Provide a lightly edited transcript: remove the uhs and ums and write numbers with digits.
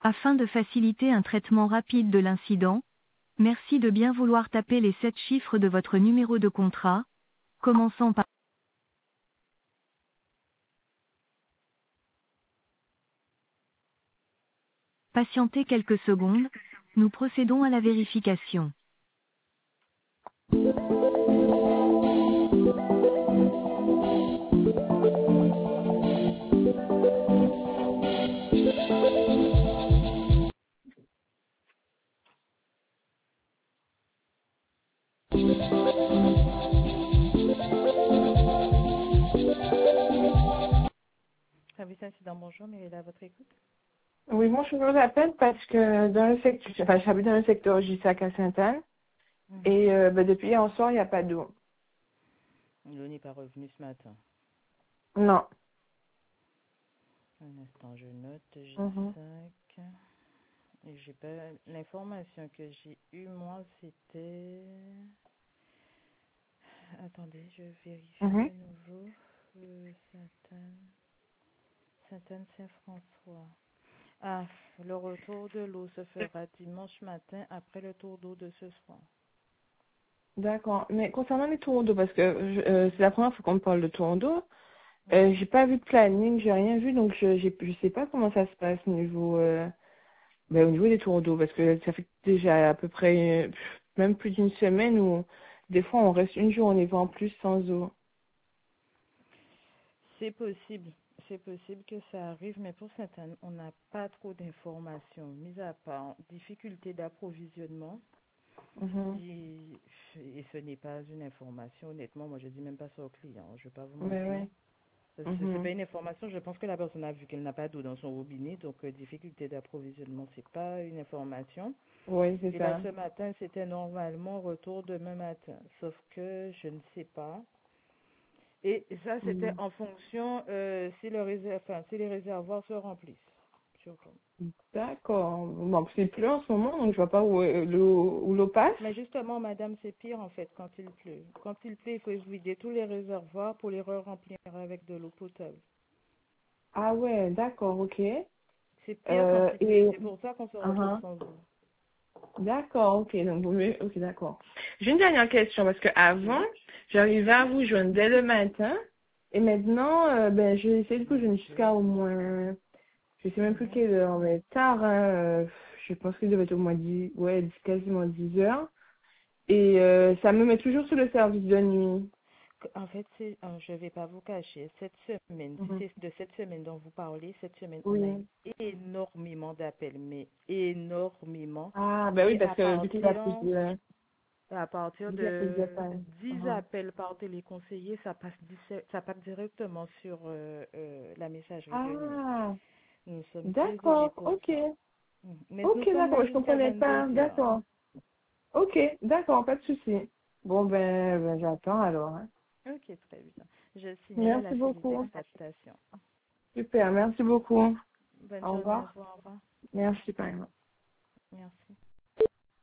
Afin de faciliter un traitement rapide de l'incident, merci de bien vouloir taper les 7 chiffres de votre numéro de contrat, commençant par... Patientez quelques secondes, nous procédons à la vérification. Service incident, bonjour, mais il est à votre écoute. Oui, bon, je vous appelle parce que dans le secteur, enfin, j'habite dans le secteur Gissac à Sainte-Anne et depuis hier soir, il n'y a pas d'eau. L'eau n'est pas revenue ce matin. Non. Un instant, je note Mhm. J5. Et j'ai pas l'information que j'ai eue, moi, c'était. Attendez, je vérifie Mhm. à nouveau. Sainte-Anne. Sainte-Anne Saint-François. Ah, le retour de l'eau se fera dimanche matin après le tour d'eau de ce soir. D'accord. Mais concernant les tours d'eau, parce que c'est la première fois qu'on me parle de tours d'eau, Mhm. j'ai pas vu de planning, j'ai rien vu, donc je sais pas comment ça se passe au niveau des tours d'eau, parce que ça fait déjà à peu près même plus d'une semaine où des fois on reste une journée voire plus sans eau. C'est possible. C'est possible que ça arrive, mais pour certaines, on n'a pas trop d'informations, mis à part difficulté d'approvisionnement. Mhm. Et ce n'est pas une information, honnêtement, moi je dis même pas ça au client, je ne vais pas vous Ouais, mentir. ouais. C'est Mhm. pas une information, je pense que la personne a vu qu'elle n'a pas d'eau dans son robinet, donc difficulté d'approvisionnement, c'est pas une information. Oui, c'est Et là, ça. ce matin, c'était normalement retour demain matin, sauf que je ne sais pas. Et ça, c'était Mhm. en fonction si les réservoirs se remplissent. Surtout. D'accord. Bon, c'est plus en ce moment, donc je vois pas où l'eau passe. Mais justement, madame, c'est pire en fait quand il pleut. Quand il pleut, il faut vider tous les réservoirs pour les remplir avec de l'eau potable. Ah ouais, d'accord, ok. C'est pire quand il pleut. Et C'est pour ça qu'on se retrouve uh-huh. sans eau. D'accord, ok. Donc ok, d'accord. J'ai une dernière question parce que avant, Oui. j'arrivais à vous joindre dès le matin et maintenant, je vais essayer de vous joindre jusqu'à au moins, je sais même plus Mhm. quelle heure, mais tard, hein, je pense qu'il devait être au moins 10, ouais, quasiment 10 heures. Et ça me met toujours sur le service de nuit. En fait, je ne vais pas vous cacher, cette semaine, si Mhm. c'est de cette semaine dont vous parlez, cette semaine, on a eu Oui. énormément d'appels, mais énormément. Ah, ben oui, Et parce que vu qu'il y a plus de, à partir vu qu'il y a plus de de panne. 10 Mhm. appels par téléconseiller, ça passe directement sur la messagerie de nuit. Ah, Nous sommes désolés d'accord, pour ok. ça. Mais nous Ok, sommes là d'accord, je jusqu'à comprenais pas. 22 heures. D'accord. Ok, d'accord, pas de souci. Bon, j'attends alors, hein. Ok, très bien. Je signale à Merci la cellule beaucoup. d'exploitation. Super, merci beaucoup. Bonne Au journée à revoir. vous. Au revoir. Merci, par exemple. Merci.